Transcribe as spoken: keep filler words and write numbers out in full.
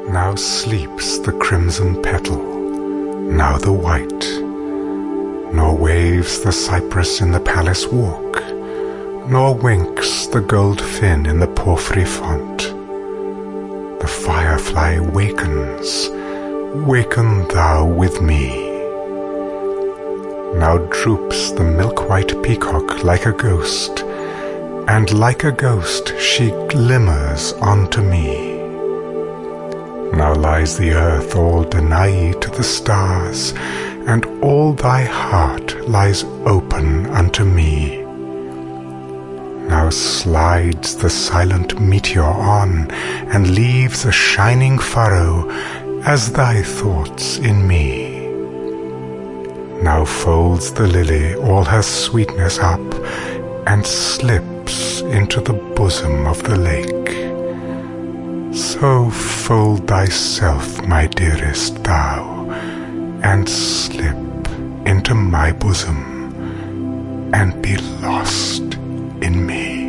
Now sleeps the crimson petal, now the white, nor waves the cypress in the palace walk, nor winks the gold fin in the porphyry font. The firefly wakens, waken thou with me. Now droops the milk-white peacock like a ghost, and like a ghost she glimmers unto me. Now lies the earth all denied to the stars, and all thy heart lies open unto me. Now slides the silent meteor on, and leaves a shining furrow, as thy thoughts in me. Now folds the lily all her sweetness up, and slips into the bosom of the lake. So fold thyself, my dearest, thou, and slip into my bosom, and be lost in me.